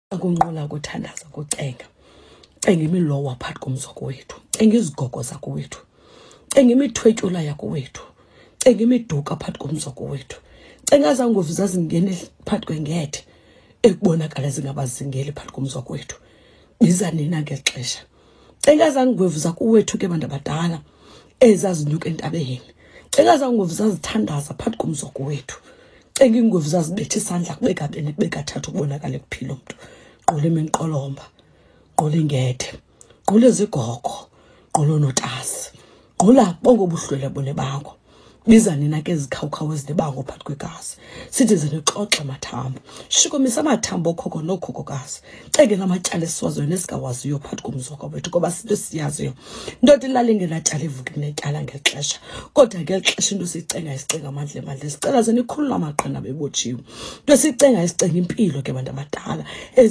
Akunqola ukuthandaza kucenga. Cenga imilowo phakathi komzoko wethu. Cenga izigogo zakowethu. Cenga imithwetyula yakowethu. Cenga imiduka phakathi komzoko wethu. Cenga zangovu zazingene phakathi kwengethe ekubonakala zingabazingeli phakathi komzoko wethu. Biza nina ngexesha. Cenga zangovu zakowethu ke bantu abadala ezazinyuka entabeni. Cenga zangovu zazithandaza phakathi komzoko wethu. Cenga ingovu zazibethe isandla kubekathatha ukubonakala ekuphila umuntu. Qula iminqolomba, qula ingethe, qula izigogo, qula unotasi, qula bonke ubuhlwele bone bakho. Biza nina ke izikhawukhawu ezinebango phakathi kwegazi. Sithi zinixoxe mathambo. Shikomisa amathambo okhokho nokhokokazi. Cenge namatyala esiwaziyo nesingawaziyo phakathi komzoko wethu ngoba sinto siyaziyo. Ndoda ilale ingenatyala ivuka inetyala ngexesha. Kodwa ngeli xesha into sicenga amandla. Sicela ze nikhulule amaqanda bebotshiwe. Into sicenga impilo ke bantu abadala.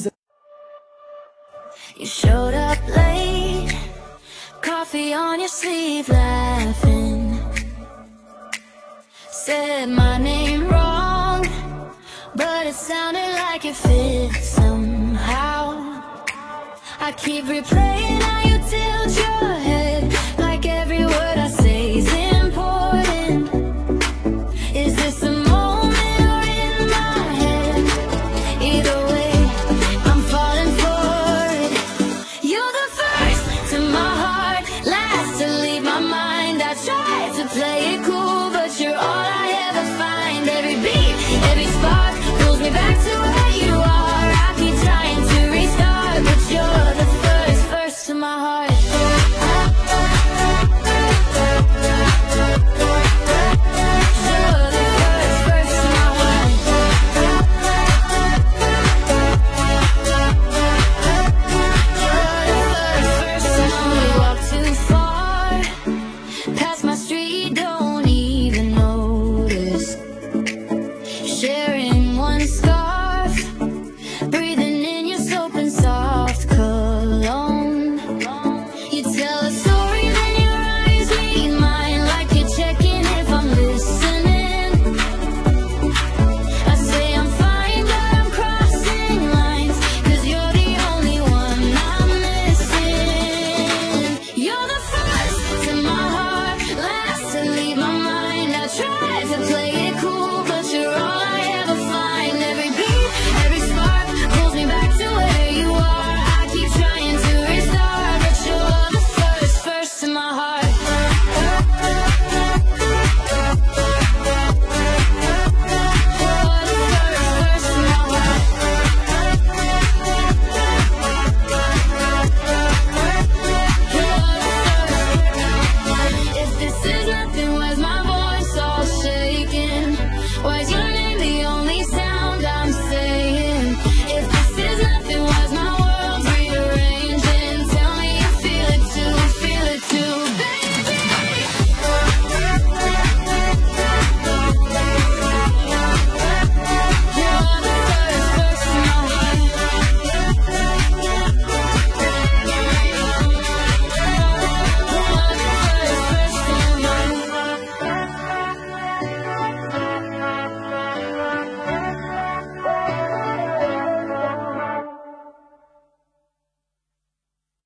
You showed up late, coffee on your sleeve, laughing. Said my name wrong, but it sounded like it fit somehow. I keep replaying how you tilt your